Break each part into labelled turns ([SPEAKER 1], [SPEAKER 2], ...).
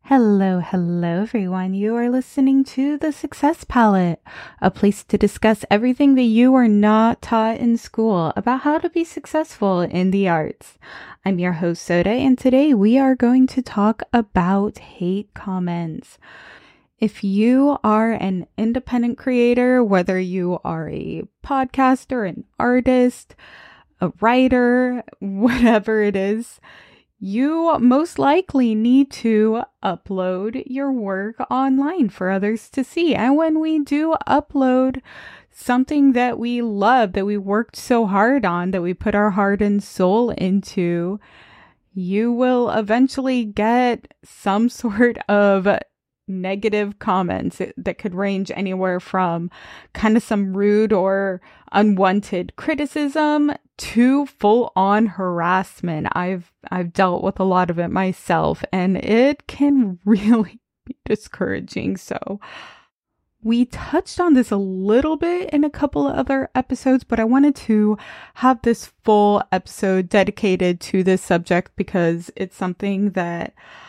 [SPEAKER 1] Hello, hello, everyone. You are listening to The Success Palette, a place to discuss everything that you are not taught in school about how to be successful in the arts. I'm your host, Soda, and today we are going to talk about hate comments. If you are an independent creator, whether you are a podcaster, an artist, a writer, whatever it is, you most likely need to upload your work online for others to see. And when we do upload something that we love, that we worked so hard on, that we put our heart and soul into, you will eventually get some sort of negative comments that could range anywhere from kind of some rude or unwanted criticism to full-on harassment. I've dealt with a lot of it myself, and it can really be discouraging. So we touched on this a little bit in a couple of other episodes, but I wanted to have this full episode dedicated to this subject because it's something that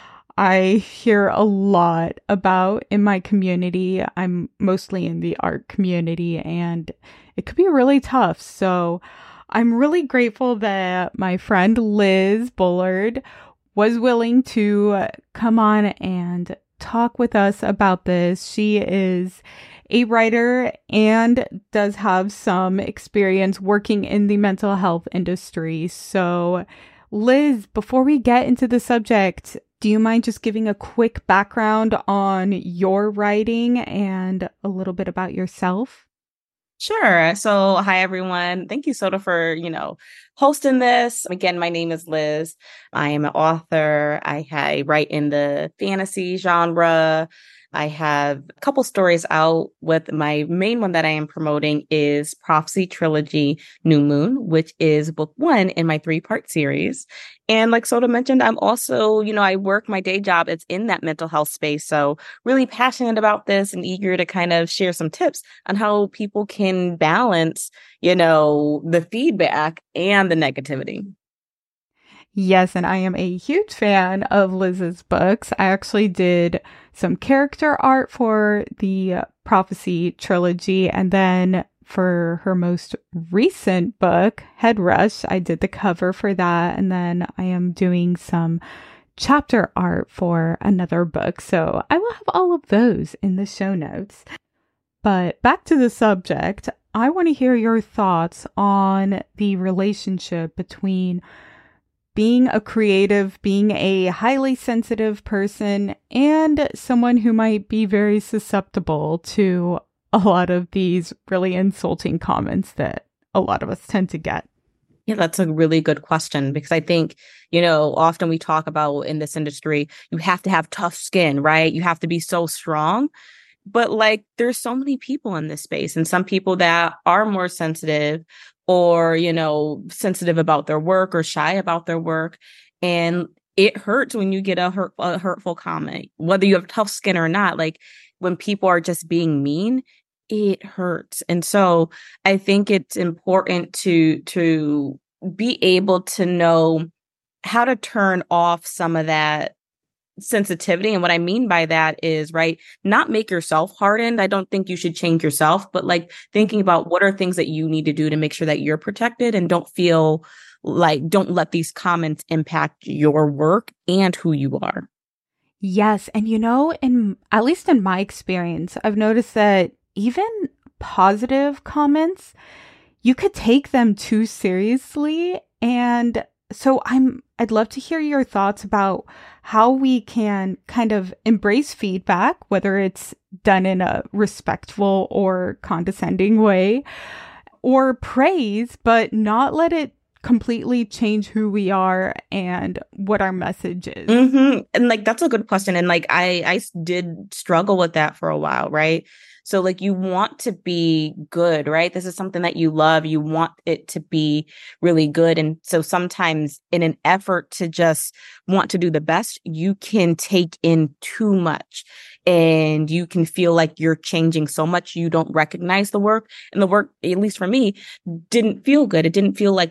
[SPEAKER 1] I hear a lot about in my community. I'm mostly in the art community, and it could be really tough. So I'm really grateful that my friend Liz Bullard was willing to come on and talk with us about this. She is a writer and does have some experience working in the mental health industry. So Liz, before we get into the subject, do you mind just giving a quick background on your writing and a little bit about yourself?
[SPEAKER 2] Sure. So, hi, everyone. Thank you, Soda, for, hosting this. Again, my name is Liz. I am an author. I write in the fantasy genre. I have a couple stories out. With my main one that I am promoting is Prophecy Trilogy New Moon, which is book one in my 3-part series. And like Soda mentioned, I'm also, I work my day job. It's in that mental health space. So really passionate about this and eager to kind of share some tips on how people can balance, the feedback and the negativity.
[SPEAKER 1] Yes, and I am a huge fan of Liz's books. I actually did some character art for the Prophecy trilogy, and then for her most recent book, Head Rush, I did the cover for that, and then I am doing some chapter art for another book. So I will have all of those in the show notes. But back to the subject, I want to hear your thoughts on the relationship between being a creative, being a highly sensitive person, and someone who might be very susceptible to a lot of these really insulting comments that a lot of us tend to get.
[SPEAKER 2] Yeah, that's a really good question because I think, often we talk about in this industry, you have to have tough skin, right? You have to be so strong. But like, there's so many people in this space, and some people that are more sensitive or, sensitive about their work or shy about their work. And it hurts when you get a hurtful comment, whether you have tough skin or not. Like when people are just being mean, it hurts. And so I think it's important to be able to know how to turn off some of that sensitivity. And what I mean by that is, right, not make yourself hardened. I don't think you should change yourself, but like thinking about what are things that you need to do to make sure that you're protected and don't let these comments impact your work and who you are.
[SPEAKER 1] Yes, and in at least in my experience, I've noticed that even positive comments, you could take them too seriously. And so I'd love to hear your thoughts about how we can kind of embrace feedback, whether it's done in a respectful or condescending way, or praise, but not let it completely change who we are and what our message is.
[SPEAKER 2] And like, that's a good question. And like, I did struggle with that for a while, right? So like you want to be good, right? This is something that you love. You want it to be really good. And so sometimes in an effort to just want to do the best, you can take in too much and you can feel like you're changing so much you don't recognize the work. And the work, at least for me, didn't feel good. It didn't feel like they were my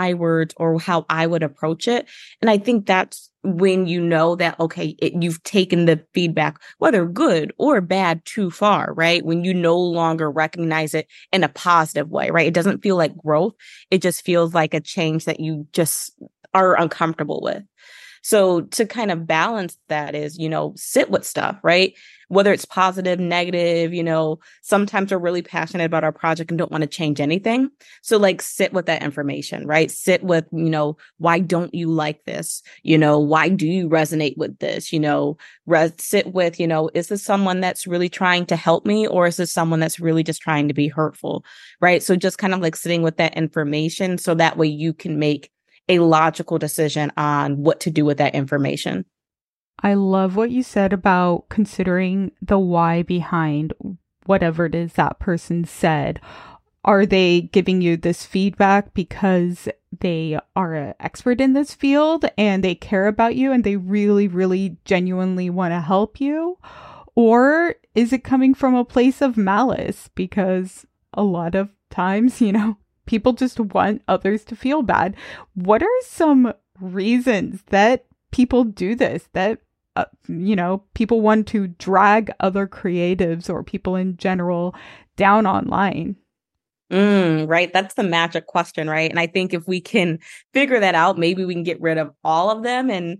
[SPEAKER 2] my words or how I would approach it. And I think that's when you know that, okay, you've taken the feedback, whether good or bad, too far, right? When you no longer recognize it in a positive way, right? It doesn't feel like growth. It just feels like a change that you just are uncomfortable with. So to kind of balance that is, sit with stuff, right? Whether it's positive, negative, sometimes we're really passionate about our project and don't want to change anything. So like sit with that information, right? Sit with, why don't you like this? Why do you resonate with this? Sit with, is this someone that's really trying to help me, or is this someone that's really just trying to be hurtful? Right. So just kind of like sitting with that information so that way you can make a logical decision on what to do with that information.
[SPEAKER 1] I love what you said about considering the why behind whatever it is that person said. Are they giving you this feedback because they are an expert in this field and they care about you and they really, really genuinely want to help you? Or is it coming from a place of malice? Because a lot of times, people just want others to feel bad. What are some reasons that people do this, that people want to drag other creatives or people in general down online?
[SPEAKER 2] Right. That's the magic question, right? And I think if we can figure that out, maybe we can get rid of all of them. And,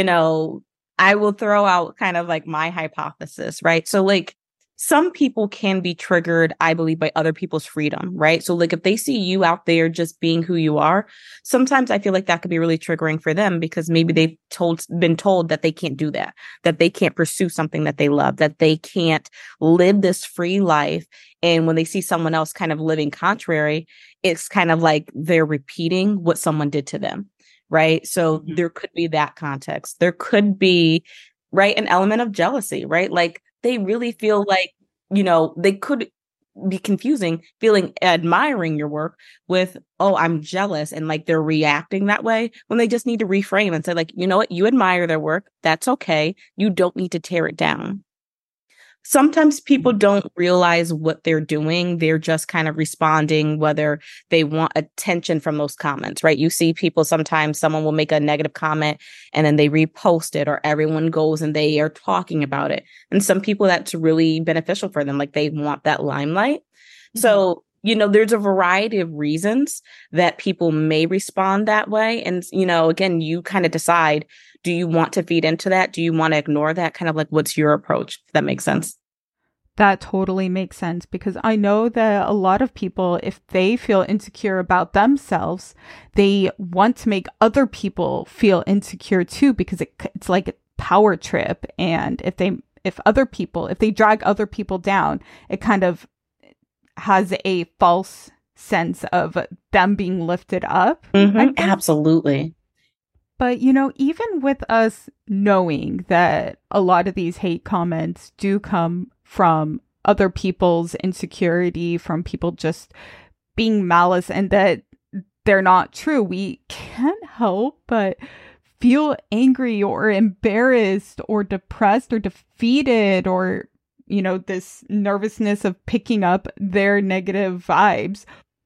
[SPEAKER 2] I will throw out kind of like my hypothesis, right? So like some people can be triggered, I believe, by other people's freedom, right? So like if they see you out there just being who you are, sometimes I feel like that could be really triggering for them because maybe they've been told that they can't do that they can't pursue something that they love, that they can't live this free life. And when they see someone else kind of living contrary, it's kind of like they're repeating what someone did to them, right? So there could be that context. There could be, right, an element of jealousy, right? Like they really feel like, they could be confusing admiring your work with, oh, I'm jealous. And like they're reacting that way when they just need to reframe and say like, you know what, you admire their work. That's okay. You don't need to tear it down. Sometimes people don't realize what they're doing. They're just kind of responding, whether they want attention from those comments, right? You see people, sometimes someone will make a negative comment and then they repost it, or everyone goes and they are talking about it. And some people, that's really beneficial for them. Like they want that limelight. Mm-hmm. So, there's a variety of reasons that people may respond that way. And, again, you kind of decide, do you want to feed into that? Do you want to ignore that? Kind of like, what's your approach? If that makes sense.
[SPEAKER 1] That totally makes sense, because I know that a lot of people, if they feel insecure about themselves, they want to make other people feel insecure too, because it's like a power trip. And if they drag other people down, it kind of has a false sense of them being lifted up.
[SPEAKER 2] Mm-hmm, absolutely.
[SPEAKER 1] But, even with us knowing that a lot of these hate comments do come from other people's insecurity, from people just being malice, and that they're not true, we can't help but feel angry or embarrassed or depressed or defeated, or, this nervousness of picking up their negative vibes.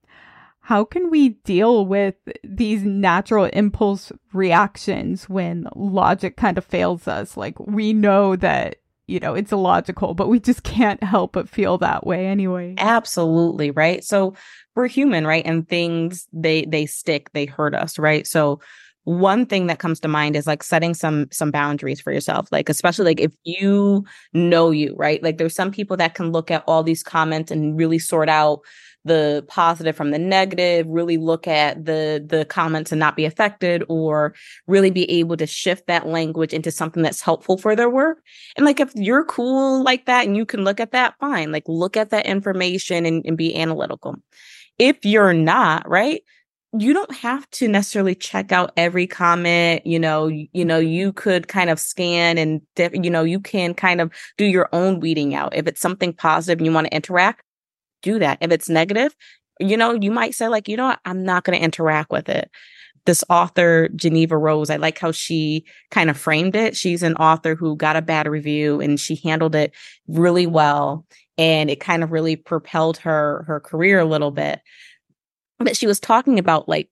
[SPEAKER 1] How can we deal with these natural impulse reactions when logic kind of fails us? Like, we know that, it's illogical, but we just can't help but feel that way anyway.
[SPEAKER 2] Absolutely. Right. So we're human, right? And things, they stick, they hurt us, right? So one thing that comes to mind is like setting some boundaries for yourself, like especially like if you, right? Like there's some people that can look at all these comments and really sort out the positive from the negative, really look at the comments and not be affected, or really be able to shift that language into something that's helpful for their work. And like, if you're cool like that and you can look at that, fine, like look at that information and be analytical. If you're not, right, you don't have to necessarily check out every comment. You could kind of scan and, you can kind of do your own weeding out. If it's something positive and you want to interact, do that. If it's negative, you might say like, I'm not going to interact with it. This author, Geneva Rose, I like how she kind of framed it. She's an author who got a bad review and she handled it really well. And it kind of really propelled her career a little bit. But she was talking about like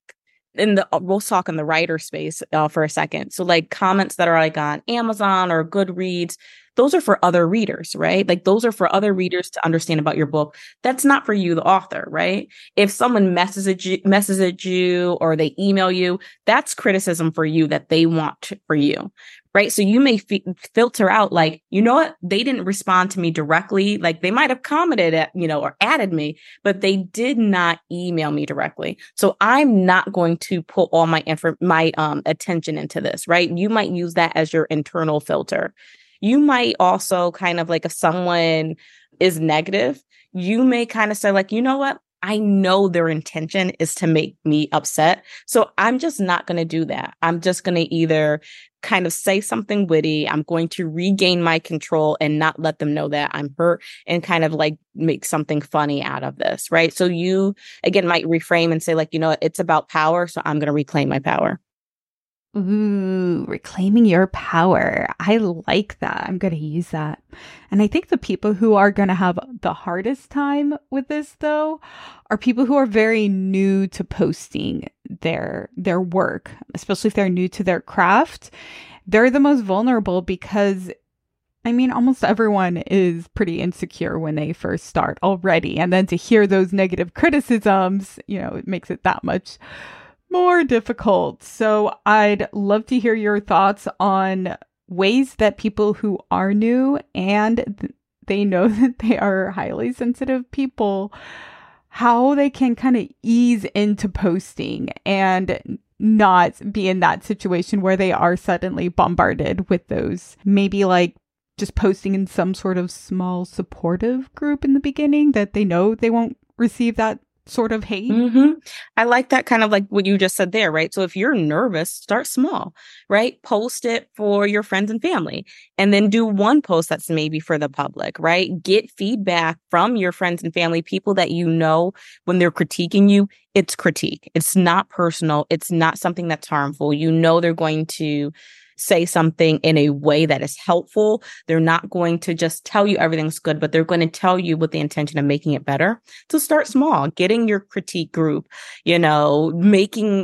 [SPEAKER 2] in the we'll talk in the writer space for a second. So like comments that are like on Amazon or Goodreads, those are for other readers, right? Like those are for other readers to understand about your book. That's not for you, the author, right? If someone messages you or they email you, that's criticism for you that they want for you, right? So you may filter out like, you know what? They didn't respond to me directly. Like they might have commented at, or added me, but they did not email me directly. So I'm not going to put all my attention into this, right? You might use that as your internal filter. You might also kind of like if someone is negative, you may kind of say like, you know what? I know their intention is to make me upset. So I'm just not going to do that. I'm just going to either kind of say something witty. I'm going to regain my control and not let them know that I'm hurt and kind of like make something funny out of this, right? So you, again, might reframe and say like, it's about power. So I'm going to reclaim my power.
[SPEAKER 1] Ooh, reclaiming your power. I like that. I'm going to use that. And I think the people who are going to have the hardest time with this, though, are people who are very new to posting their work, especially if they're new to their craft. They're the most vulnerable because, I mean, almost everyone is pretty insecure when they first start already. And then to hear those negative criticisms, it makes it that much more difficult. So I'd love to hear your thoughts on ways that people who are new and they know that they are highly sensitive people, how they can kind of ease into posting and not be in that situation where they are suddenly bombarded with those, maybe like just posting in some sort of small supportive group in the beginning that they know they won't receive that sort of hate.
[SPEAKER 2] Mm-hmm. I like that kind of like what you just said there, right? So if you're nervous, start small, right? Post it for your friends and family and then do one post that's maybe for the public, right? Get feedback from your friends and family, people that when they're critiquing you, it's critique. It's not personal. It's not something that's harmful. They're going to say something in a way that is helpful. They're not going to just tell you everything's good, but they're going to tell you with the intention of making it better. So start small, getting your critique group, making,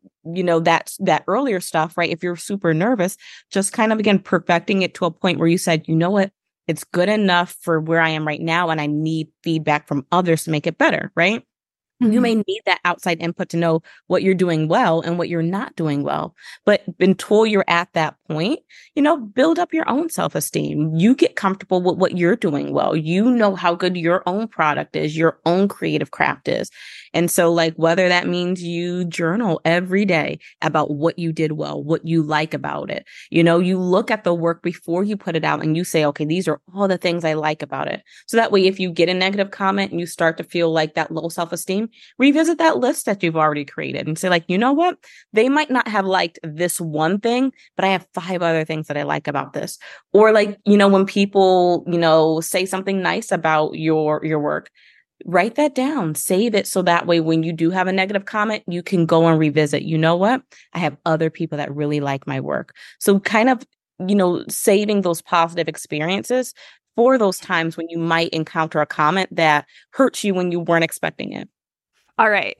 [SPEAKER 2] that earlier stuff, right? If you're super nervous, just kind of, again, perfecting it to a point where you said, you know what? It's good enough for where I am right now. And I need feedback from others to make it better, right? Mm-hmm. You may need that outside input to know what you're doing well and what you're not doing well. But until you're at that point, build up your own self-esteem. You get comfortable with what you're doing well. You know how good your own product is, your own creative craft is. And so like whether that means you journal every day about what you did well, what you like about it. You look at the work before you put it out and you say, okay, these are all the things I like about it. So that way, if you get a negative comment and you start to feel like that low self-esteem, revisit that list that you've already created and say like, you know what? They might not have liked this one thing, but I have 5 other things that I like about this. Or like, when people, say something nice about your work, write that down, save it. So that way, when you do have a negative comment, you can go and revisit, you know what? I have other people that really like my work. So kind of, saving those positive experiences for those times when you might encounter a comment that hurts you when you weren't expecting it.
[SPEAKER 1] All right.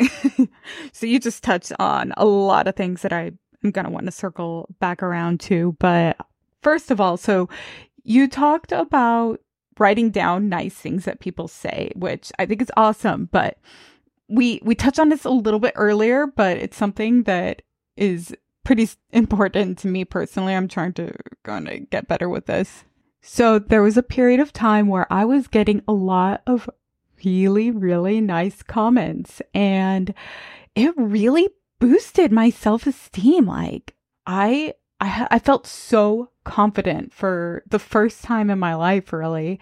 [SPEAKER 1] So you just touched on a lot of things that I'm going to want to circle back around to. But first of all, so you talked about writing down nice things that people say, which I think is awesome. But we touched on this a little bit earlier, but it's something that is pretty important to me personally. I'm trying to kind of get better with this. So there was a period of time where I was getting a lot of really, really nice comments, and it really boosted my self-esteem. Like I felt so confident for the first time in my life, really.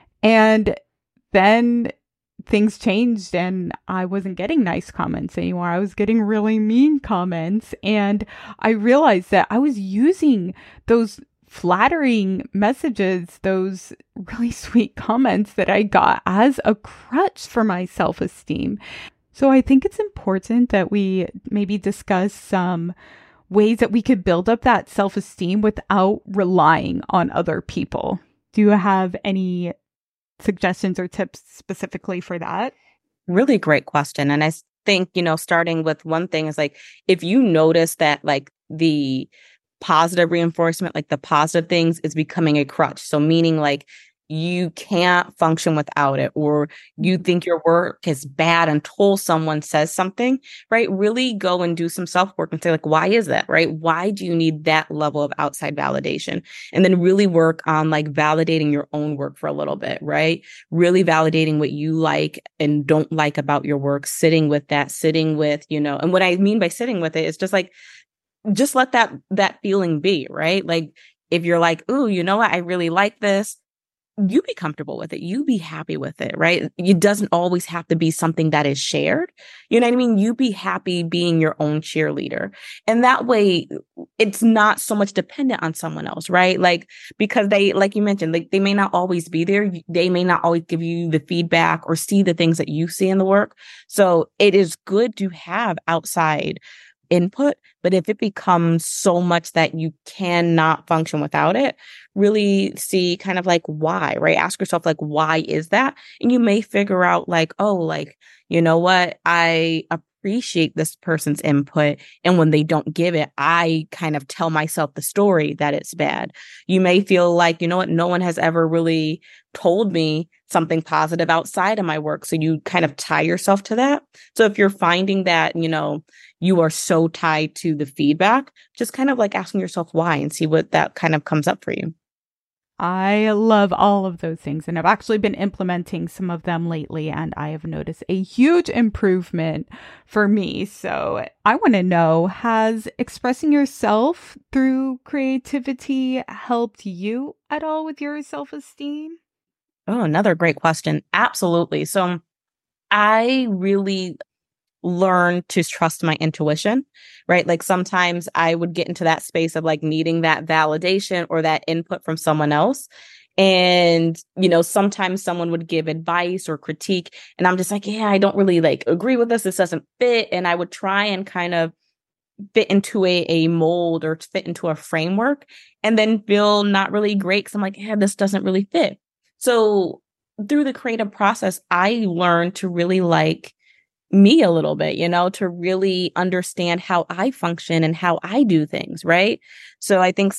[SPEAKER 1] And then things changed and I wasn't getting nice comments anymore. I was getting really mean comments, and I realized that I was using those flattering messages, those really sweet comments that I got as a crutch for my self-esteem. So I think it's important that we maybe discuss some ways that we could build up that self-esteem without relying on other people. Do you have any suggestions or tips specifically for that?
[SPEAKER 2] Really great question. And think, starting with one thing is like, if you notice that like the positive reinforcement, like the positive things is becoming a crutch. So meaning like you can't function without it, or you think your work is bad until someone says something, right? Really go and do some self-work and say like, why is that, right? Why do you need that level of outside validation? And then really work on like validating your own work for a little bit, right? Really validating what you like and don't like about your work, sitting with that, and what I mean by sitting with it is just like, just let that feeling be, right? Like if you're like, ooh, you know what? I really like this. You be comfortable with it. You be happy with it, right? It doesn't always have to be something that is shared. You know what I mean? You be happy being your own cheerleader. And that way it's not so much dependent on someone else, right? Like, because they, like you mentioned, like they may not always be there. They may not always give you the feedback or see the things that you see in the work. So it is good to have outside input, but if it becomes so much that you cannot function without it, really see kind of like why, right? Ask yourself like, why is that? And you may figure out like, oh, like, you know what? I appreciate this person's input. And when they don't give it, I kind of tell myself the story that it's bad. You may feel like, you know what? No one has ever really told me something positive outside of my work. So you kind of tie yourself to that. So if you're finding that, you are so tied to the feedback, just kind of like asking yourself why and see what that kind of comes up for you.
[SPEAKER 1] I love all of those things, and I've actually been implementing some of them lately, and I have noticed a huge improvement for me. So I want to know, has expressing yourself through creativity helped you at all with your self-esteem?
[SPEAKER 2] Oh, another great question. Absolutely. So I really learn to trust my intuition, right? Like sometimes I would get into that space of like needing that validation or that input from someone else. And, sometimes someone would give advice or critique, and I'm just like, yeah, I don't really like agree with this. This doesn't fit. And I would try and kind of fit into a mold or fit into a framework and then feel not really great. Cause I'm like, yeah, this doesn't really fit. So through the creative process, I learned to really like me a little bit, to really understand how I function and how I do things, right? So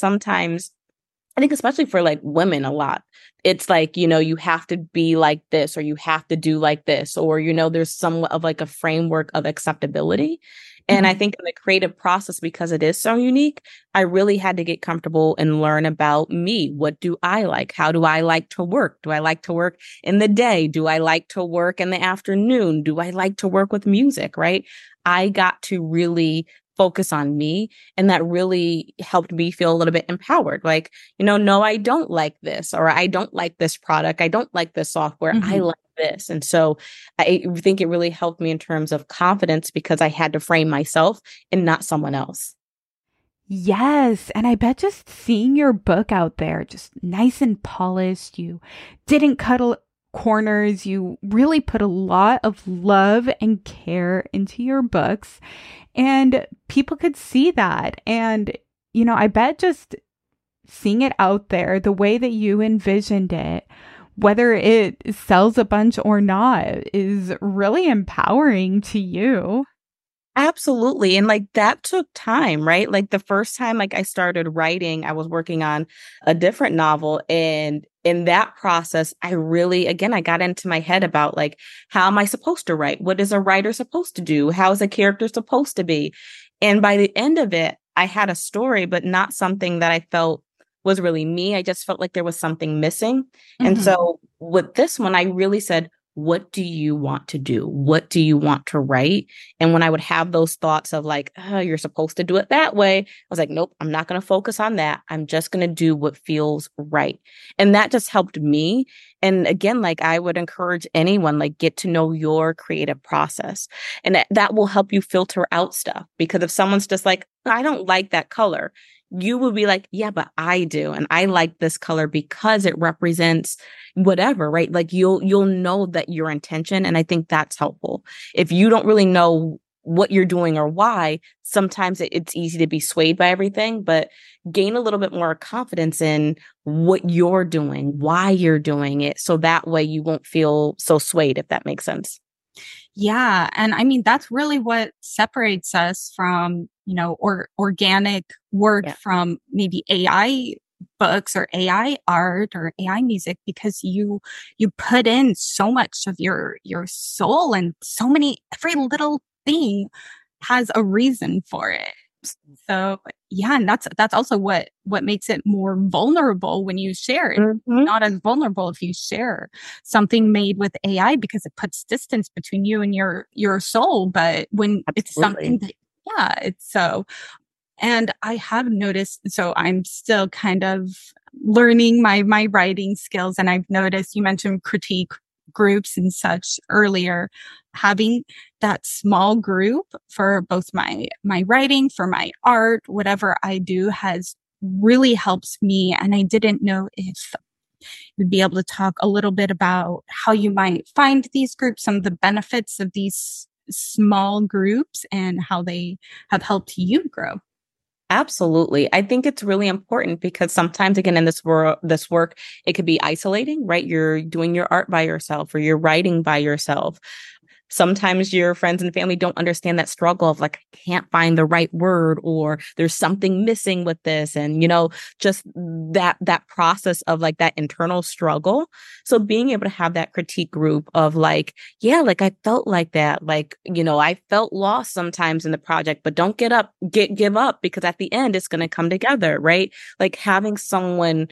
[SPEAKER 2] I think especially for like women a lot, it's like, you have to be like this or you have to do like this, or, there's somewhat of like a framework of acceptability. And I think in the creative process, because it is so unique, I really had to get comfortable and learn about me. What do I like? How do I like to work? Do I like to work in the day? Do I like to work in the afternoon? Do I like to work with music? Right? I got to really focus on me. And that really helped me feel a little bit empowered. Like, no, I don't like this, or I don't like this product. I don't like this software. I like this. And so I think it really helped me in terms of confidence because I had to frame myself and not someone else.
[SPEAKER 1] Yes, and I bet just seeing your book out there, just nice and polished, you didn't cut corners, you really put a lot of love and care into your books, and people could see that. And, I bet just seeing it out there, the way that you envisioned it, whether it sells a bunch or not, is really empowering to you.
[SPEAKER 2] Absolutely. And like that took time, right? Like the first time like I started writing, I was working on a different novel. And in that process, I really, again, I got into my head about like, how am I supposed to write? What is a writer supposed to do? How is a character supposed to be? And by the end of it, I had a story, but not something that I felt was really me. I just felt like there was something missing. And so with this one, I really said, what do you want to do? What do you want to write? And when I would have those thoughts of like, oh, you're supposed to do it that way, I was like, nope, I'm not going to focus on that. I'm just going to do what feels right. And that just helped me. And again, like I would encourage anyone, like get to know your creative process. And that will help you filter out stuff. Because if someone's just like, I don't like that color, you will be like, yeah, but I do. And I like this color because it represents whatever, right? Like you'll know that your intention. And I think that's helpful. If you don't really know what you're doing or why, sometimes it's easy to be swayed by everything, but gain a little bit more confidence in what you're doing, why you're doing it. So that way you won't feel so swayed, if that makes sense.
[SPEAKER 3] Yeah. And I mean, that's really what separates us from, or organic work
[SPEAKER 2] Yeah,
[SPEAKER 3] from maybe AI books or AI art or AI music, because you put in so much of your soul, and so many, every little thing has a reason for it. So yeah, and that's also what makes it more vulnerable when you share it.
[SPEAKER 2] hmm,
[SPEAKER 3] Not as vulnerable if you share something made with AI, because it puts distance between you and your soul. But when it's something
[SPEAKER 2] absolutely.
[SPEAKER 3] that, yeah, it's so. And I have noticed, so I'm still kind of learning my writing skills, and I've noticed you mentioned critique groups and such earlier. Having that small group for both my writing, for my art, whatever I do, has really helps me. And I didn't know if you'd be able to talk a little bit about how you might find these groups, some of the benefits of these small groups, and how they have helped you grow.
[SPEAKER 2] Absolutely. I think it's really important because sometimes, again, in this work, it could be isolating, right? You're doing your art by yourself or you're writing by yourself. Sometimes your friends and family don't understand that struggle of like, I can't find the right word, or there's something missing with this. And, just that process of like that internal struggle. So being able to have that critique group of like, yeah, like I felt like that. Like, I felt lost sometimes in the project, but don't give up, because at the end it's going to come together, right? Like having someone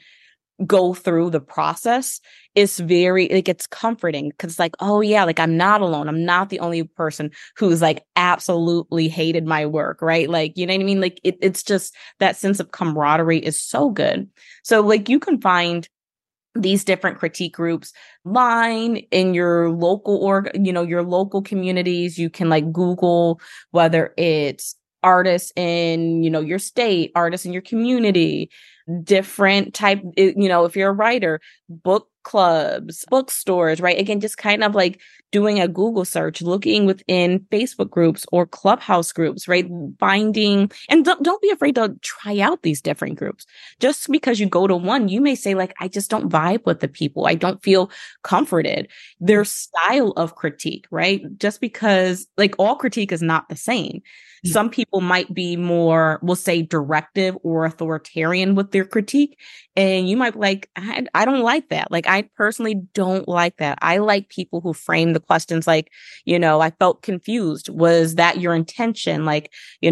[SPEAKER 2] go through the process is very, like, it's comforting, because like, oh yeah, like I'm not alone, I'm not the only person who's like absolutely hated my work, right? Like, you know what I mean? Like it's just that sense of camaraderie is so good. So like you can find these different critique groups line in your local your local communities. You can like Google whether it's artists in your state, artists in your community, different type, if you're a writer, book clubs, bookstores, right? Again, just kind of like doing a Google search, looking within Facebook groups or Clubhouse groups, right? Finding, and don't be afraid to try out these different groups. Just because you go to one, you may say like, I just don't vibe with the people. I don't feel comforted. Their style of critique, right? Just because like all critique is not the same. Some people might be more, we'll say, directive or authoritarian with their critique. And you might be like, I don't like that. Like, I personally don't like that. I like people who frame the questions like, I felt confused. Was that your intention? Like,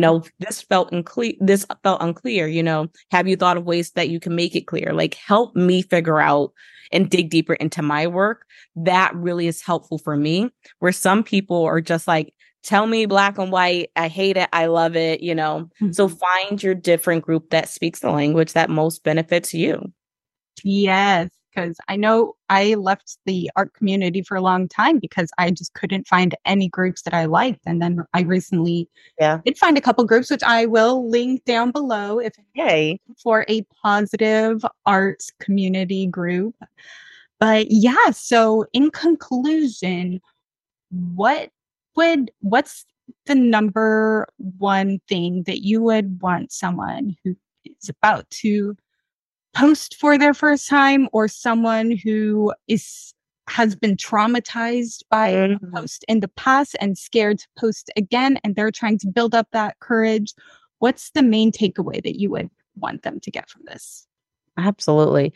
[SPEAKER 2] this felt unclear. Have you thought of ways that you can make it clear? Like, help me figure out and dig deeper into my work. That really is helpful for me. Where some people are just like, tell me black and white, I hate it, I love it. So
[SPEAKER 3] Mhm.
[SPEAKER 2] find your different group that speaks the language that most benefits you.
[SPEAKER 3] Yes, because I know I left the art community for a long time because I just couldn't find any groups that I liked. And then I recently
[SPEAKER 2] Yeah.
[SPEAKER 3] did find a couple groups, which I will link down below if
[SPEAKER 2] Yay.
[SPEAKER 3] for a positive arts community group. But yeah, so in conclusion, what what's the number one thing that you would want someone who is about to post for their first time, or someone who is has been traumatized by a
[SPEAKER 2] Mhm.
[SPEAKER 3] post in the past and scared to post again, and they're trying to build up that courage? What's the main takeaway that you would want them to get from this?
[SPEAKER 2] Absolutely.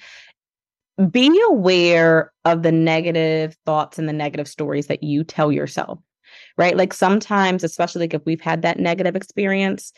[SPEAKER 2] Be aware of the negative thoughts and the negative stories that you tell yourself, right? Like sometimes, especially like if we've had that negative experience,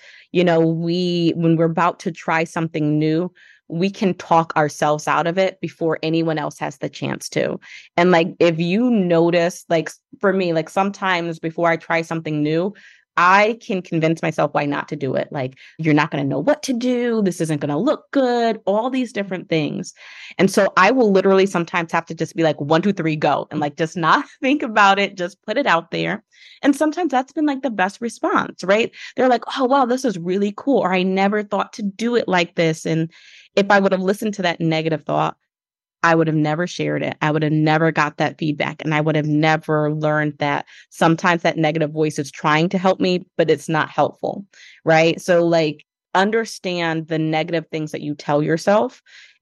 [SPEAKER 2] when we're about to try something new, we can talk ourselves out of it before anyone else has the chance to. And like, if you notice, like for me, like sometimes before I try something new, I can convince myself why not to do it. Like, you're not going to know what to do. This isn't going to look good, all these different things. And so I will literally sometimes have to just be like, 1, 2, 3, go. And like, just not think about it, just put it out there. And sometimes that's been like the best response, right? They're like, oh, wow, this is really cool. Or I never thought to do it like this. And if I would have listened to that negative thought, I would have never shared it. I would have never got that feedback. And I would have never learned that sometimes that negative voice is trying to help me, but it's not helpful. Right. So, like, understand the negative things that you tell yourself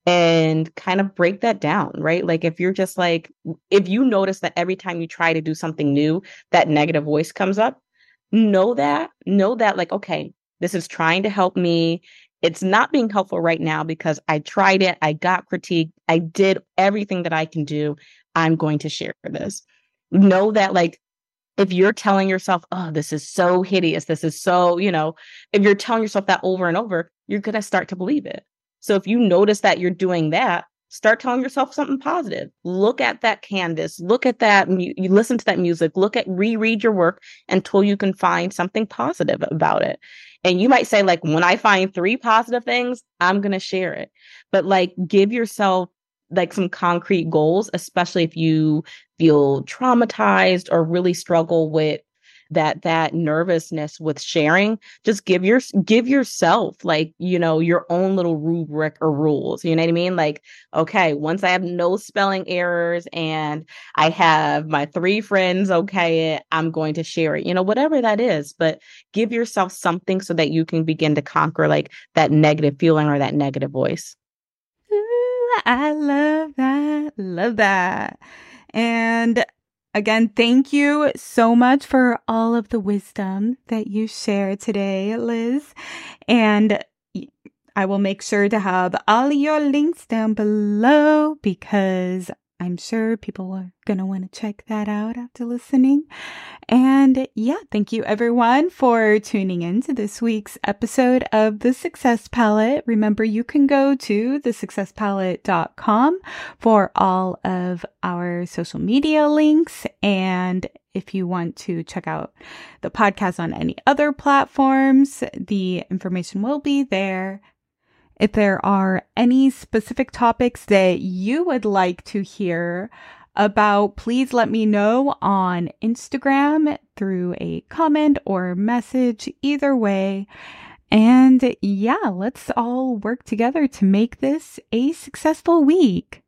[SPEAKER 2] and kind of break that down, right? Like if you're just like, if you notice that every time you try to do something new, that negative voice comes up, know that like, okay, this is trying to help me. It's not being helpful right now because I tried it. I got critiqued. I did everything that I can do. I'm going to share this. Know that like, if you're telling yourself, oh, this is so hideous, this is so, if you're telling yourself that over and over, you're going to start to believe it. So if you notice that you're doing that, start telling yourself something positive. Look at that canvas, look at that, you listen to that music, reread your work until you can find something positive about it. And you might say, like, when I find 3 positive things, I'm going to share it. But like, give yourself like some concrete goals, especially if you feel traumatized or really struggle with that nervousness with sharing. Just give yourself like, your own little rubric or rules. You know what I mean? Like, okay, once I have no spelling errors and I have my 3 friends okay it, I'm going to share it, whatever that is. But give yourself something so that you can begin to conquer like that negative feeling or that negative voice.
[SPEAKER 1] I love that. Love that. And again, thank you so much for all of the wisdom that you shared today, Liz. And I will make sure to have all your links down below because I'm sure people are going to want to check that out after listening. And yeah, thank you everyone for tuning in to this week's episode of The Success Palette. Remember, you can go to thesuccesspalette.com for all of our social media links. And if you want to check out the podcast on any other platforms, the information will be there. If there are any specific topics that you would like to hear about, please let me know on Instagram through a comment or message, either way. And yeah, let's all work together to make this a successful week.